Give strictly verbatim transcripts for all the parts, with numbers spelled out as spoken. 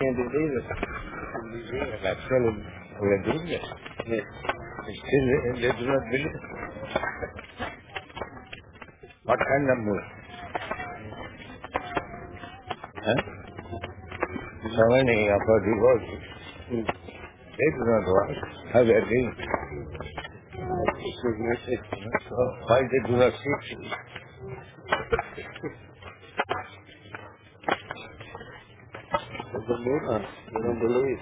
can't believe it. That's why we are doing it. Yes. Still, they, they do not believe. What kind of move? Huh? So many of our devotees, they do not watch how they are doing. So why they do not seek it? They don't move on. They don't believe.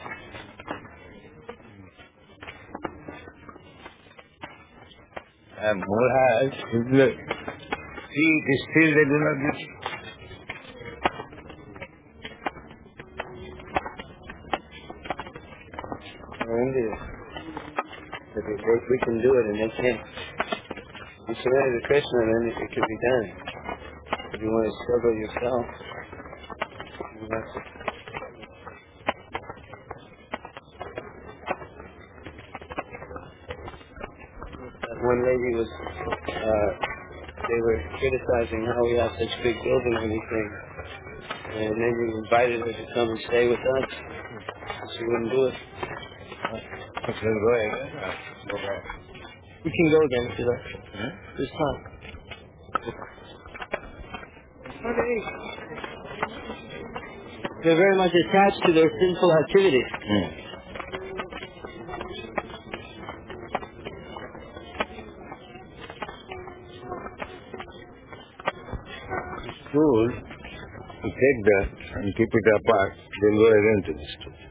And more has see it, still they do not believe. India. But they think we can do it and they can't. You surrender to Krishna, then it, it could be done. If you want to struggle yourself, you have to. One lady was, uh, they were criticizing how we have such big buildings and everything. And then we invited her to come and stay with us. She wouldn't do it. Let's go ahead. Go back. You can go then if you like. Huh? This time. They're very much attached to their sinful activities. Hmm. Fools who take that and keep it apart, they'll go again to this truth.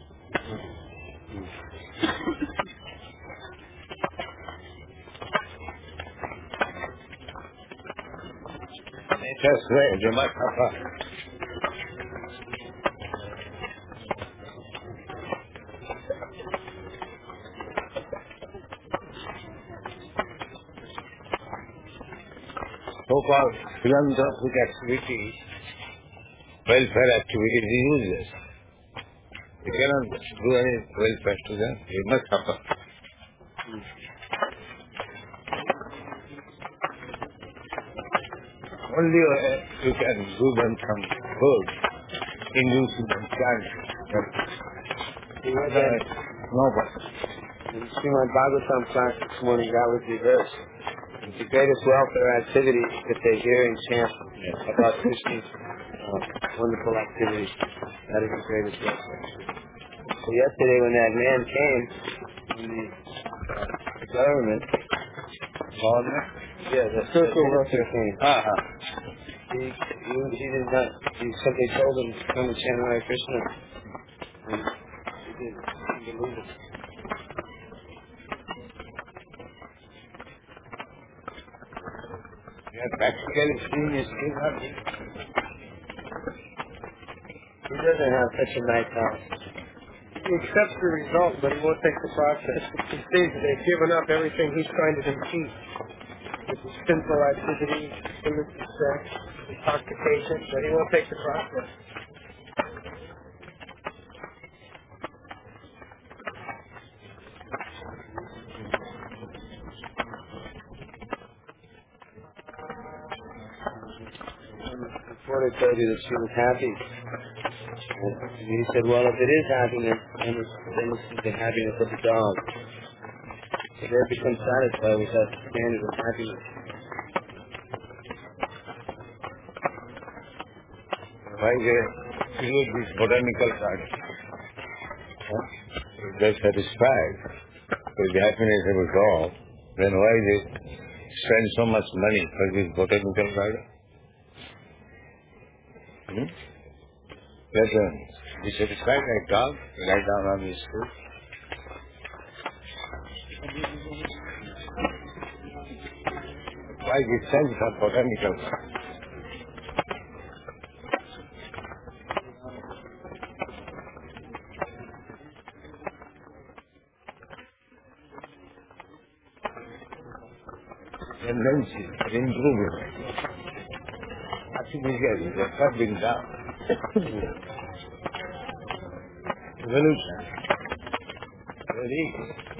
That's right, they must apart. So-called philanthropic activities, welfare activities is useless. You cannot do any welfare to them. You must suffer. Only uh, you can do them some good, inducing them chant. No, but In Srimad Bhagavatam class this morning, that was reversed. The greatest welfare activity if they hear and chant about Krishna's uh, wonderful activities. That is the greatest welfare. So yesterday when that man came from the, uh, the government, government? yeah, the circle welfare came. Uh-huh. He, he, he did not, he simply told him to come and chant Hare Krishna. And he did. He believed it. Yeah, practically seeing is still not. He doesn't have such a nice house. He accepts the result, but he won't take the process. He sees that they've given up everything he's trying to compete with his sinful activities, illicit sex, intoxication, but he won't take the process. Before they told you that she was happy. And he said, well, if it is happiness, then it's, then it's the happiness of the dog. So they become satisfied with that standard of happiness. Why they create this botanical garden? Huh? If they're satisfied with the happiness of a dog, then why they spend so much money for this botanical garden? Hmm? Let them be satisfied like dog, lie down on his food. Why this sense of botanical garden? Tendency, improvement. Artificially, they have been down. Evolution. Very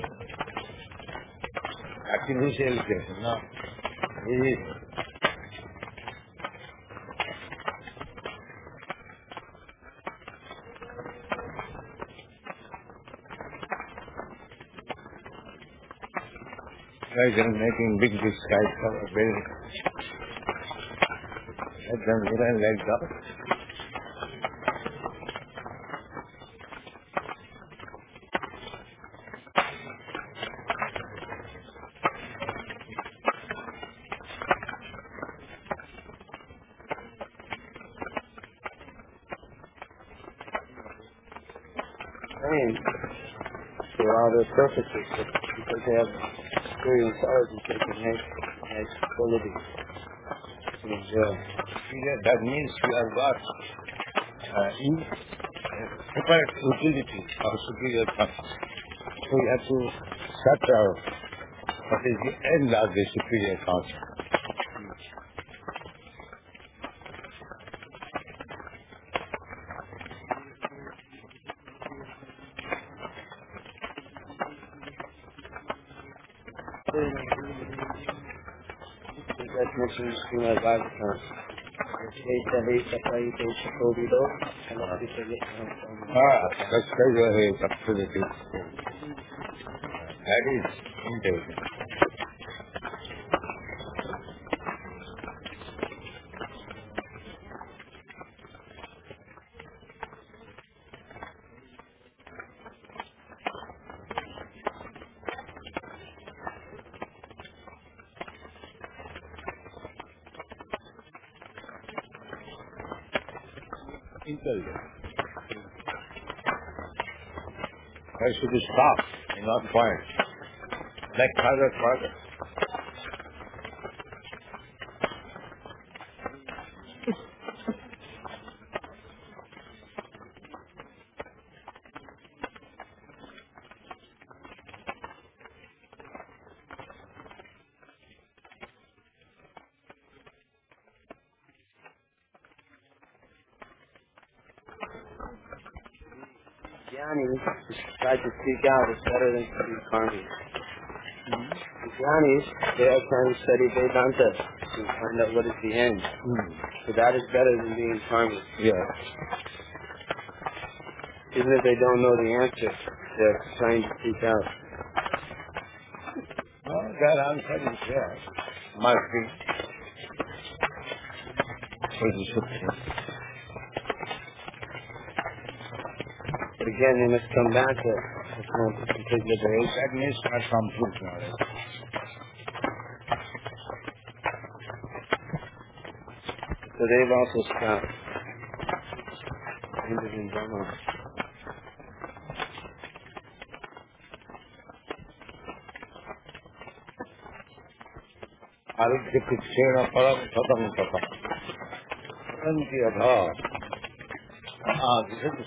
artificial case, no. It is. Like they're making big, big skyscraper buildings. Let them run like that. Trained for all their purposes, but because they have superior intelligence, they can have, have ability to enjoy. Yeah, that means we have got uh, in, uh, separate utility of superior consciousness. So we have to search out what is the end of the superior consciousness. That's mentioned in Srimad Bhagavatam. Jai Satai Desha Kovido, and Ah, Krishna Yatnam. that's very, very absolutely. That is intelligent. Intelligent. Why should you stop and not point? Like father, father. Jnanis try to seek out is better than to be karmis. The Jnanis, they are trying to study Vedanta to find out what is the end. Mm. So that is better than being karmis. Yeah. Even if they don't know the answer, they're trying to seek out. Well, that answer is there. Must be. For the Supreme. But again, they must come back to complete liberation. That means not complete knowledge. So they've also stopped. Ended in Brahma. Arithya Kishena Param Satam Satam. Anti Adha. Ah, this is the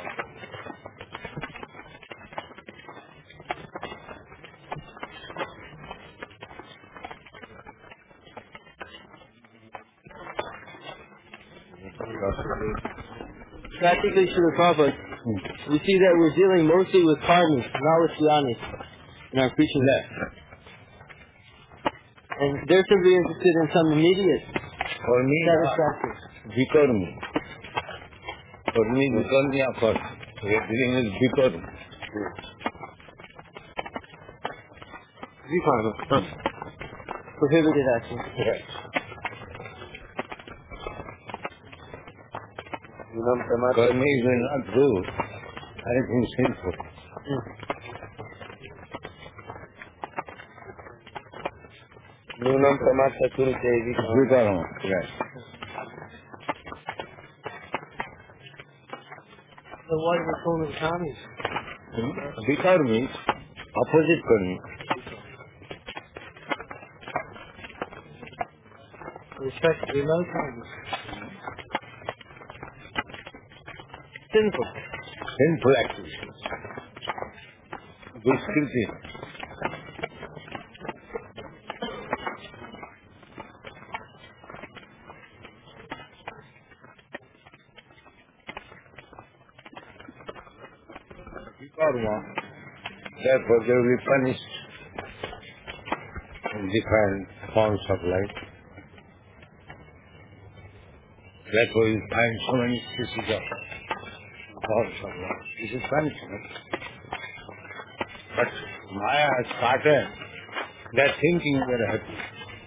Practically, Srila Prabhupada, we see that we're dealing mostly with karmis, not with jnanis, in our preaching. left. And they're simply interested in some immediate For me, satisfaction. Vikarmi. For me, Vikarmi, of course. We are dealing with Vikarmi. Vikarma. Huh. Prohibited action. Yes. Unam Pramata. Karmi is not do anything sinful. Mm. Nunam Pramata Kurute Vikarma. Vikarma. Yes. So what is the tone of karmis? Vikarmi, opposite Karmi. Respectively, no karmis. Sinful. Sinful actions. Duskritin. Karma. Therefore, they will be punished in different forms of life. Therefore, you find so many species of forms of life. This is punishment. But Maya has started They're thinking they're happy.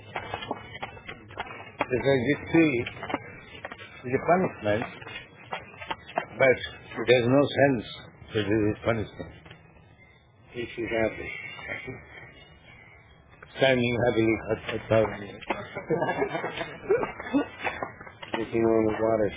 Because victory is a punishment, but it has no sense that it is punishment. If she's happy. Standing happily for a thousand years. Drinking on the water.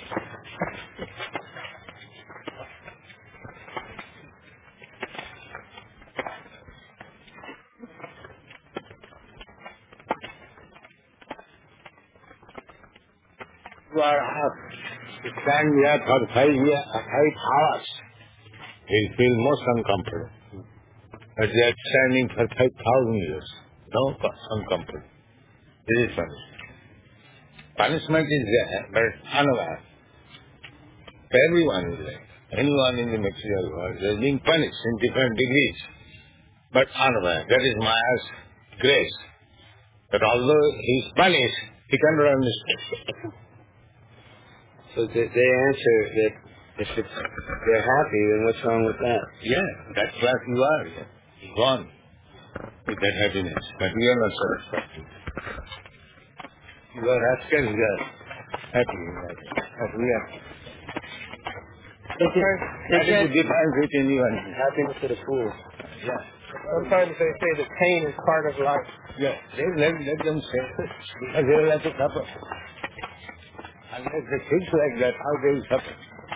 You are happy. You stand there for five years, five hours. You feel most uncomfortable. But they are standing for five thousand years. No uncomfortable. This is punishment. Punishment is there, but unaware. Everyone is there. Anyone in the material world is being punished in different degrees, but unaware. That is Maya's grace. But although he is punished, he cannot understand. So they, they answer that if it's, they're happy, then what's wrong with that? Yeah, that's what you are. Yeah. You gone with that happiness, but we are not satisfied. You are rascal, you are happy. But we are. Is there, That is is that, the difference between you and me. Happiness to the fool. Yeah. sometimes they say that pain is part of life. Yeah. They let, let them say it. Because they will have to suffer. Unless they think like that, how they will suffer?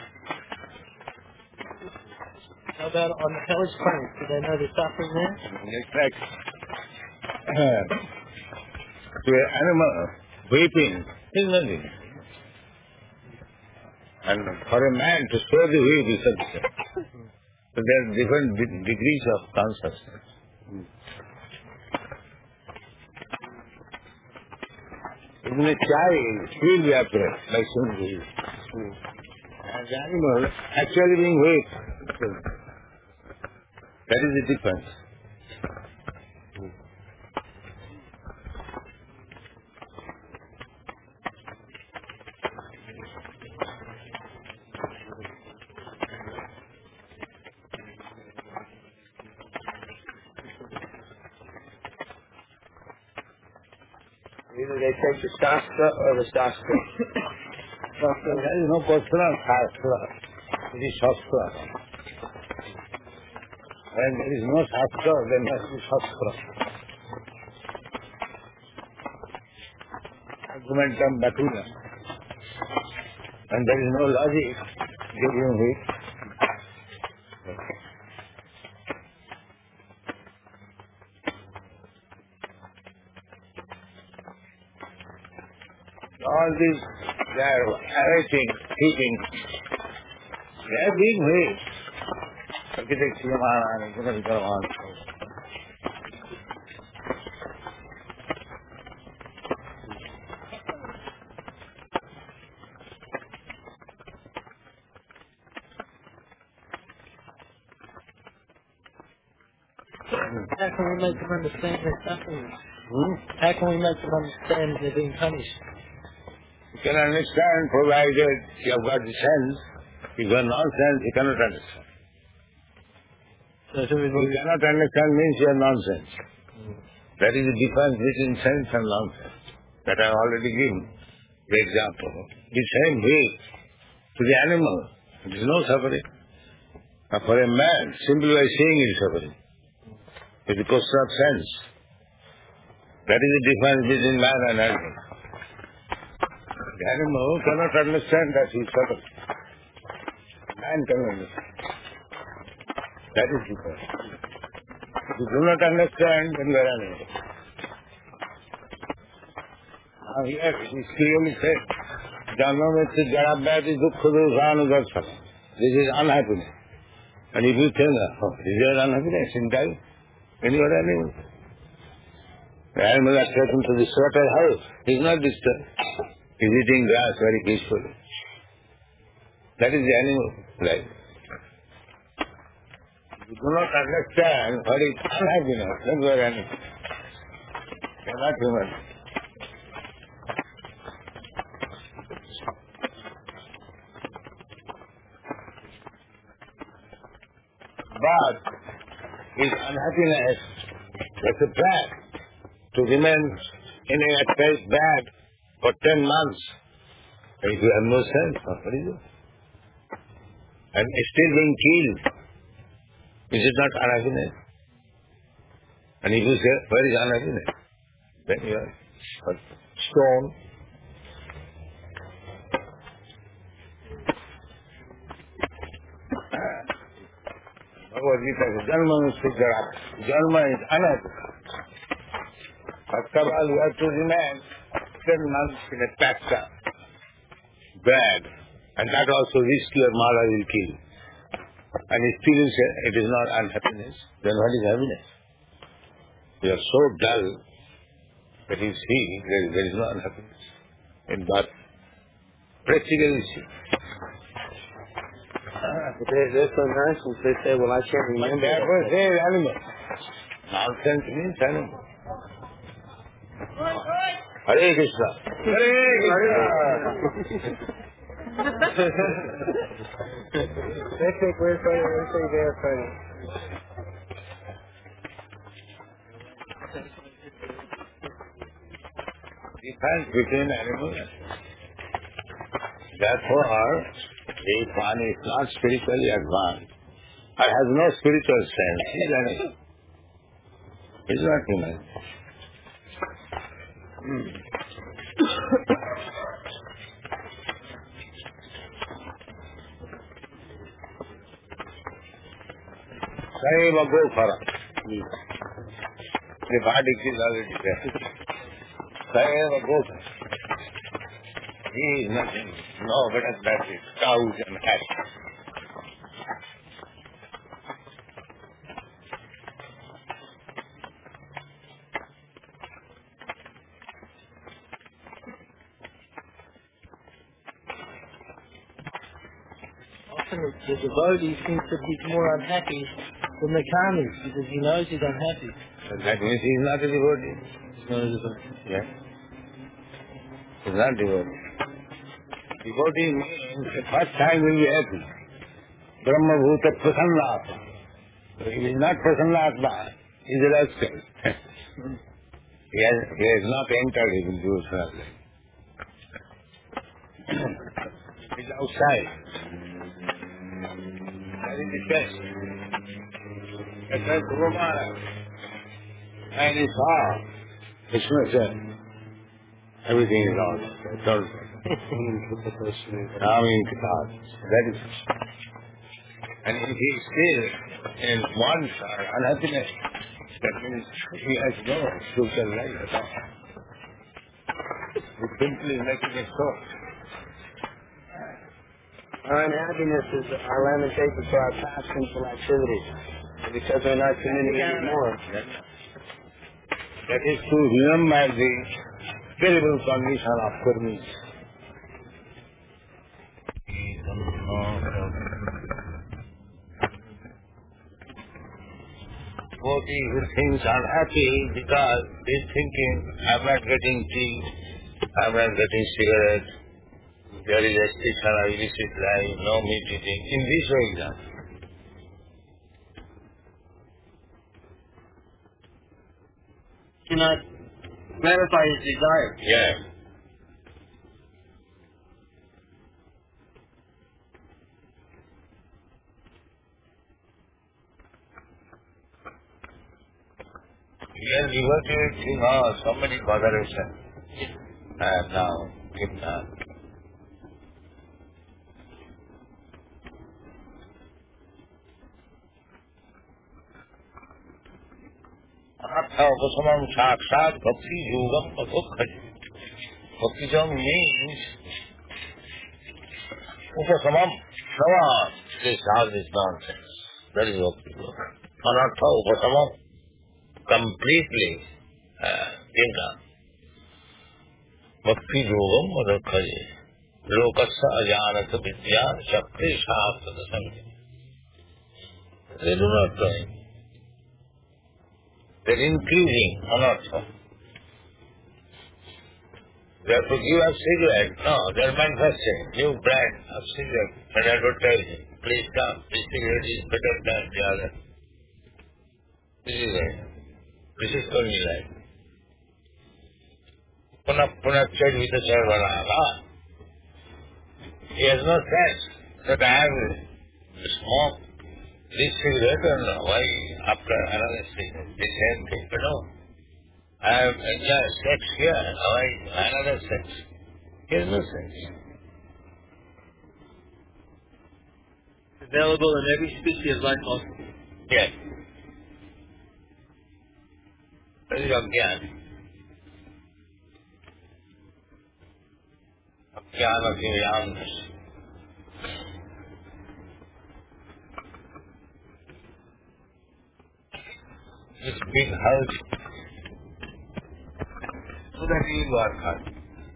How about on the hellish planet? Do they know the suffering there? It's like uh, to an animal, weeping is nothing. And for a man to show the weep is sufficient. So there are different de- degrees of consciousness. Even a child will be afraid by seeing the weep. And the animal actually being wept. That is the difference. Either they take the Shastra or the Shastra. There is no question of Shastra. It is Shastra. When there is no Shastra, then there must be Shastra. Argumentum batula. And there is no logic giving it. All these, they are arranging, keeping, they are being made. Architecture, economical ones. How can we make them understand their suffering? Hmm? How can we make them understand they're being punished? You can understand provided you have got the sense. If you have nonsense, you cannot understand. So do we You cannot understand means you are nonsense. That is the difference between sense and nonsense. That I have already given the example. The same way to the animal, there is no suffering. Now for a man, simply by seeing he is suffering. It's a question of sense. That is the difference between man and animal. The animal cannot understand that he is suffering. Man can understand. That is different. If you do not understand, then you are animal. Now here it is clearly said, Janmamrityu Jaravyadi Dukkha Dosanudarsana. This is unhappiness. And if you think, oh, this is unhappiness in time, then you are animal. The animal is taken to the slaughter house. He is not disturbed. He is eating grass very peacefully. That is the animal life. If you do not understand what is unhappiness, then you are animal. You are not human. But his unhappiness, that's a fact. to remain in a place bad for ten months. If you have no sense, what do you do? And still being killed. Is it not unhappiness? And if you say, where is unhappiness? Then you are a stone. Bhagavad Gita says, Janma Nusiddhara. Janma is unhappiness. First of all, you have to remain ten months in a taxa. Bad. And that also risk your mala will kill. And still you say it is not unhappiness. Then what is happiness? You are so dull that you see there, there is no unhappiness in birth. Practically see. But they, they're so nonsense. They say, well, I can't And remember. therefore they are animal. Nonsense means animal. Hare Krishna. Hare Krishna. They think we're funny, we think they're funny. Difference between animals. Therefore, if one is not spiritually advanced, or has no spiritual sense, he is animal. He is not human. Hmm. Saiva go for the body is already there. Saiva go for he is nothing. No better than the cows and cats. Often the devotee seems to be more unhappy than the karmis because he knows he's unhappy. So that means he is not a devotee. He's not a devotee. Yeah. He is not devotee. Devotee means the first time will be happy. Brahma Bhuta Prasanna. So he is not Prasanna Atma. He is a rascal. he, has, he has not entered his devotional life. He is outside. That is the test. That's why Guru Maharaj. And he saw Krishna said, everything is all right. That's all right. Ram in Kitab. That is. And if he is still in want or unhappiness, that means he has no spiritual life at all. He simply making a soul. Our unhappiness is our lamentation for our past sinful activities. And because we're not committing anymore. That is to remember the terrible condition of karmis. Devotee who thinks unhappy because he's thinking, I'm not getting tea, I'm not getting cigarette, there is restriction of illicit life, no meat eating. In this way, example. Cannot gratify his desire. Yes. Here devotee think, oh, so many botheration. And now, keep that. Artha upasamam sakshat bhakti yogam adhokkhaji. Bhakti means upasamam, savam. This all is nonsense. That is bhakti yoga. Anartha upasamam, completely uh, give up. Bhakti yogam adhokkhaji. Lokasya ajanata vidya shakti shastra samjha. They do not know. They are increasing anartha. They have to give us cigarette. No, they are manufacturing new brand of cigarette and advertising. Please come, this cigarette is better than the other. This is it. This is only life. Punah Punah said with the Sarvana. He has no sense that I have smoked this cigarette and why after another cigarette, the same thing. But no, I have enjoyed sex here and why another sex. He has no sense. Available in every species of life also. Yes. That is Ajnana. Ajnana of ignorance. This big house, so that he will work hard.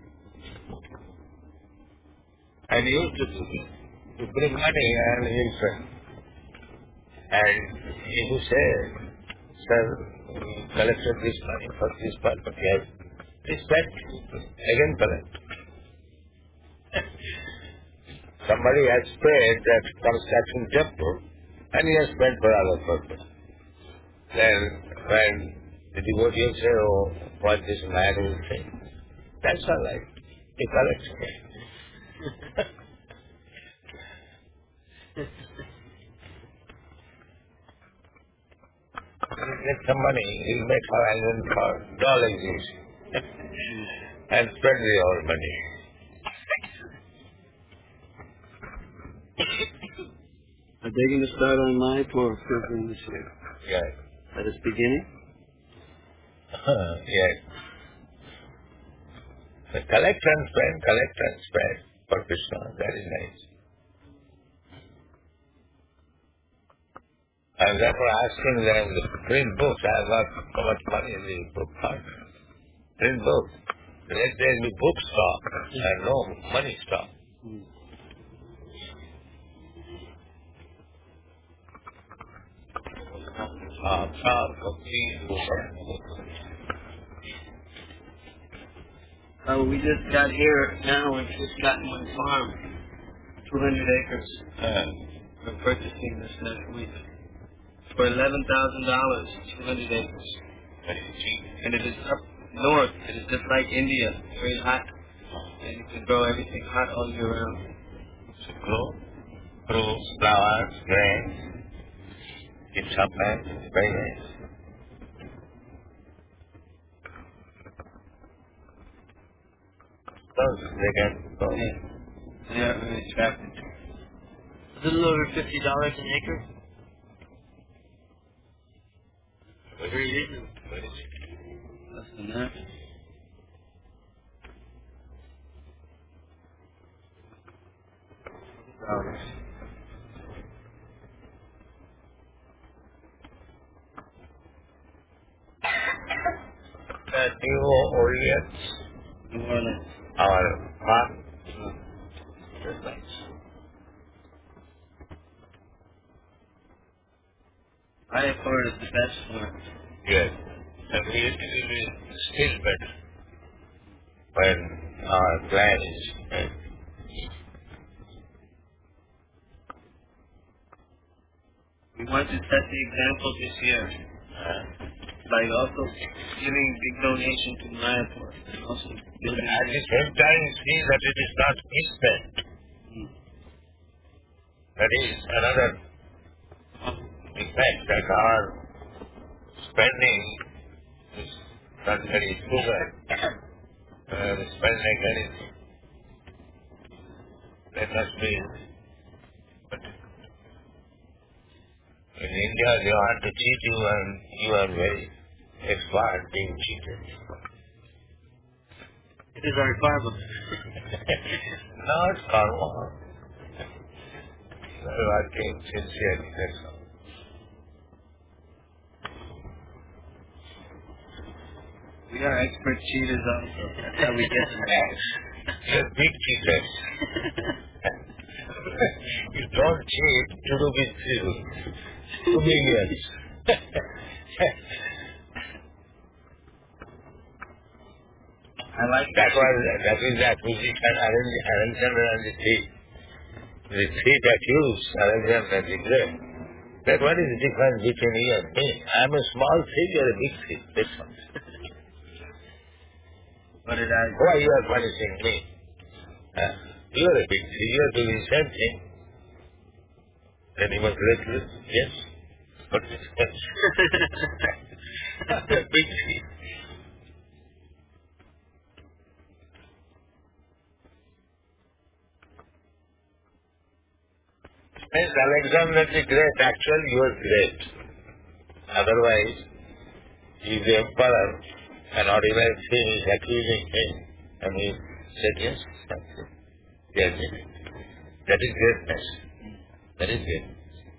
And he used to do this. To bring money and he'll spend. And he would say, sir, we collected this money for this purpose. Yes. He spent, again collect. Somebody has paid that construction temple and he has spent for other purpose. Then when the devotee will say, oh, what this man will say, that's all right. He collects. He'll get some money, he'll make arrangement for doll exhibition and spend the whole money. Are they going to start on Mayapur program this year? Yes. At its beginning? Yes. The collect and spend, collect and spend for Krishna, that is nice. I'm therefore asking them to print books. I have got so much money in the book part. Print books. Let there be book stock and no money stock. Uh, Oh, we just got here now. We've just gotten one farm, two hundred acres. uh, We're purchasing this next week for eleven thousand dollars, two hundred acres. very cheap. And it is up north. It is just like India, very hot. And you can grow everything hot all year round. To grow fruits, flowers, grains, keep some plants, very nice. Those they can go. Yeah. They are very attractive. A little over fifty dollars an acre. Very easy. Very cheap. Less than that. Dollars. The New Orleans, New Orleans. our farm, Just nice. Mayapur is the best one. yes, and we it will be still better when our plan is uh, We want to set the example this year uh, by also giving big donation to Mayapur and also building. at the same time see that it is not misspent. Mm. That is another effect that our spending is not very frugal. Uh, we spend like anything. That must be. But in India, they want to cheat you, and you are very expert being cheated. It is our karma. No, it's karma. You are working sincerely, that's all. We are expert cheaters also. That's how we get the bags. You're big cheaters. You don't cheat to do with you. Two millions. I like That was that is the acquisition Alexander and the thief. The thief accused Alexander and the great. That what is the difference between you and me? I am a small thief, you are a big thief. That's all. What did I... Why you are punishing me? Huh? You are a big tree. You are doing the same thing. Then you must let it. Yes? What is that? Big tree. Means Alexander the Great, actually you are great. Otherwise, he is the emperor, and ordinary thing is accusing him. And he said, yes, that's it. Yes, that is greatness. That is great.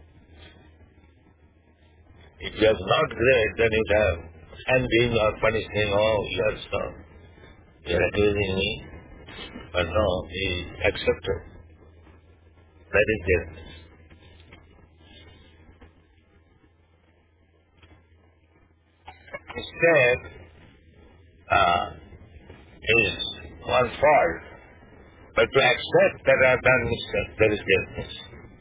If you are not great, then you have handing or punishing, oh, you are so, you are accusing me. But no, he accepted. That is greatness. Instead, uh, is one fault. But to accept that I have done mistake, that is greatness.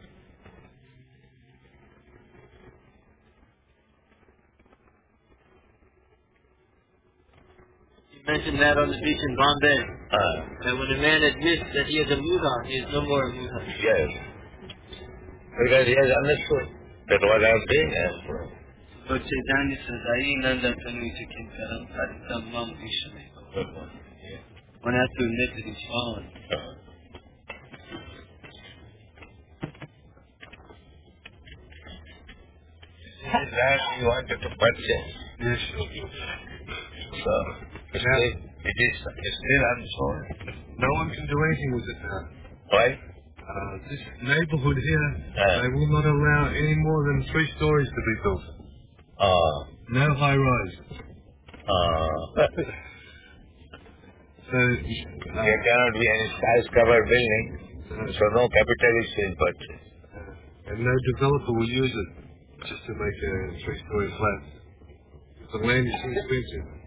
You mentioned that on the beach in Bombay. Uh, That when a man admits that he is a Muda, he is no more a Muda. yes. Because he has understood that what I am doing I am wrong. Lord Chaitanya says, Ayi Nanda Tanu Chikinkaram Aritam Mam Ishame. One has to admit that he's fallen. Uh, That he wanted to purchase. Yes. So, it is, it is still unsold. No one can do anything with it now. Why? Uh, this neighborhood here, Uh. they will not allow any more than three stories to be built. Uh, No high rise. uh, So, uh, there cannot be any skyscraper building, so no capitalist will purchase. and no developer will use it just to make a three-story flat. The land is too expensive.